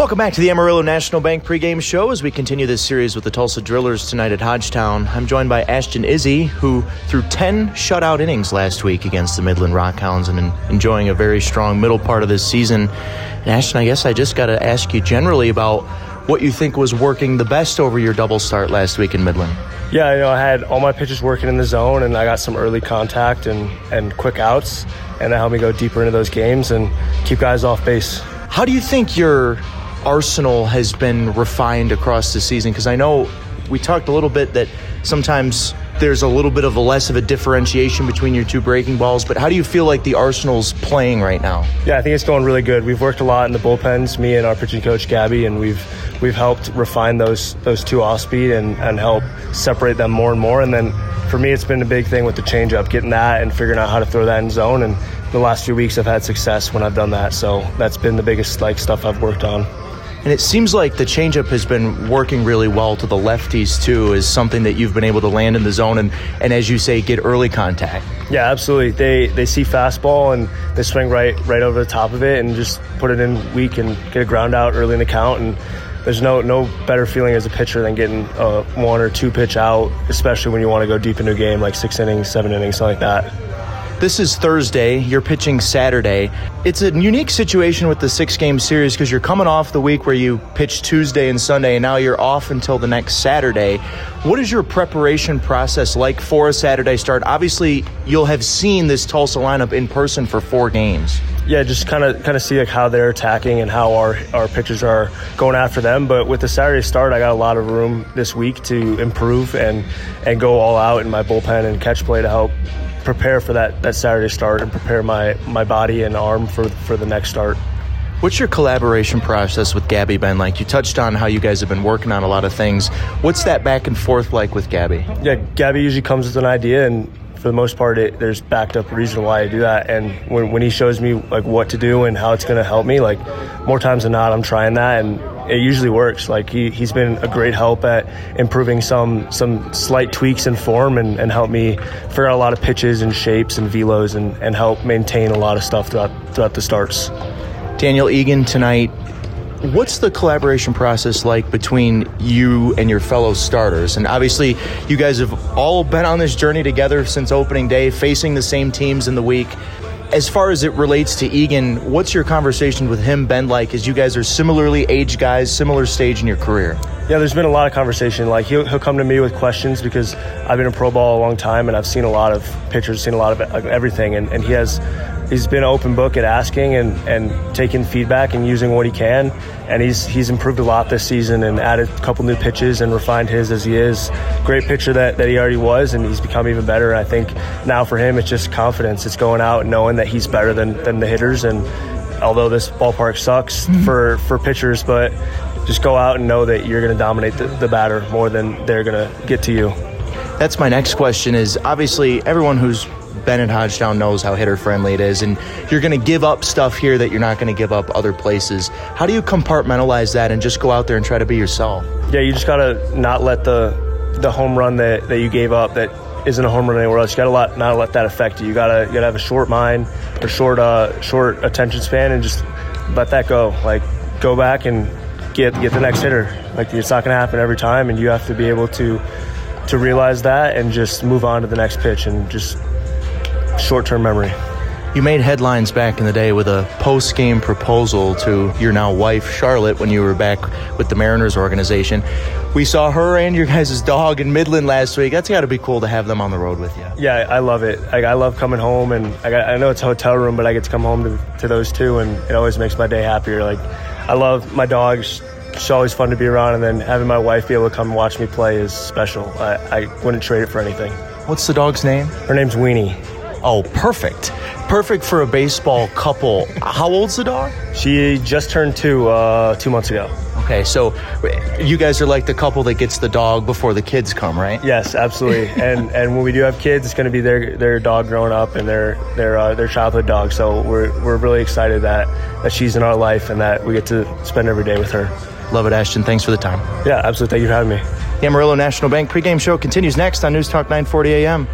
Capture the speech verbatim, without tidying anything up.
Welcome back to the Amarillo National Bank pregame show as we continue this series with the Tulsa Drillers tonight at Hodgetown. I'm joined by Ashton Izzy, who threw ten shutout innings last week against the Midland Rockhounds and enjoying a very strong middle part of this season. And Ashton, I guess I just got to ask you generally about what you think was working the best over your double start last week in Midland. Yeah, you know, I had all my pitches working in the zone, and I got some early contact and, and quick outs, and that helped me go deeper into those games and keep guys off base. How do you think your arsenal has been refined across the season? Because I know we talked a little bit that sometimes there's a little bit of a less of a differentiation between your two breaking balls, but how do you feel like the arsenal's playing right now? Yeah, I think it's going really good. We've worked a lot in the bullpens, me and our pitching coach Gabby, and we've we've helped refine those those two off speed and, and help separate them more and more. And then for me, it's been a big thing with the changeup, getting that and figuring out how to throw that in zone. And the last few weeks I've had success when I've done that, so that's been the biggest like stuff I've worked on. And it seems like the changeup has been working really well to the lefties, too, is something that you've been able to land in the zone and, and as you say, get early contact. Yeah, absolutely. They they see fastball and they swing right right over the top of it and just put it in weak and get a ground out early in the count. And there's no, no better feeling as a pitcher than getting a one or two pitch out, especially when you want to go deep into a game, like six innings, seven innings, something like that. This is Thursday. You're pitching Saturday. It's a unique situation with the six-game series because you're coming off the week where you pitched Tuesday and Sunday, and now you're off until the next Saturday. What is your preparation process like for a Saturday start? Obviously, you'll have seen this Tulsa lineup in person for four games. Yeah, just kind of kind of see like how they're attacking and how our, our pitchers are going after them. But with the Saturday start, I got a lot of room this week to improve and, and go all out in my bullpen and catch play to help prepare for that, that Saturday start and prepare my, my body and arm for for the next start. What's your collaboration process with Gabby been like? You touched on how you guys have been working on a lot of things. What's that back and forth like with Gabby? Yeah, Gabby usually comes with an idea, and for the most part, it, there's backed up reason why I do that. And when when he shows me like what to do and how it's going to help me, like more times than not, I'm trying that, and it usually works. Like he, he's been a great help at improving some some slight tweaks in form and, and help me figure out a lot of pitches and shapes and velos and, and help maintain a lot of stuff throughout throughout the starts. Daniel Egan tonight, what's the collaboration process like between you and your fellow starters? And obviously you guys have all been on this journey together since opening day, facing the same teams in the week. As far as it relates to Egan, what's your conversation with him been like as you guys are similarly aged guys, similar stage in your career? Yeah, there's been a lot of conversation. Like he'll, he'll come to me with questions because I've been in pro ball a long time and I've seen a lot of pitchers, seen a lot of everything. And, and he has, he's been an open book at asking and, and taking feedback and using what he can. And he's he's improved a lot this season and added a couple new pitches and refined his as he is. Great pitcher that, that he already was, and he's become even better. And I think now for him, it's just confidence. It's going out and knowing that he's better than, than the hitters. And although this ballpark sucks mm-hmm. for, for pitchers, but just go out and know that you're going to dominate the, the batter more than they're going to get to you. That's my next question is, obviously, everyone who's been at Hodgetown knows how hitter-friendly it is, and you're going to give up stuff here that you're not going to give up other places. How do you compartmentalize that and just go out there and try to be yourself? Yeah, you just got to not let the the home run that, that you gave up that isn't a home run anywhere else. You got to not let that affect you. You got to you got to have a short mind, a short uh, short attention span, and just let that go. Like, go back and get get the next hitter. Like, it's not going to happen every time, and you have to be able to to realize that and just move on to the next pitch and just short-term memory. You made headlines back in the day with a post-game proposal to your now wife, Charlotte, when you were back with the Mariners organization. We saw her and your guys' dog in Midland last week. That's got to be cool to have them on the road with you. Yeah, I love it. I, I love coming home, and I, got, I know it's a hotel room, but I get to come home to, to those two, and it always makes my day happier. Like, I love my dogs. It's always fun to be around, and then having my wife be able to come and watch me play is special. I, I wouldn't trade it for anything. What's the dog's name? Her name's Weenie. Oh, perfect. Perfect for a baseball couple. How old's the dog? She just turned two uh, two months ago. Okay, so you guys are like the couple that gets the dog before the kids come, right? Yes, absolutely. and and when we do have kids, it's going to be their their dog growing up and their their uh, their childhood dog. So we're we're really excited that that she's in our life and that we get to spend every day with her. Love it, Ashton. Thanks for the time. Yeah, absolutely. Thank you for having me. The Amarillo National Bank pregame show continues next on News Talk nine forty A M.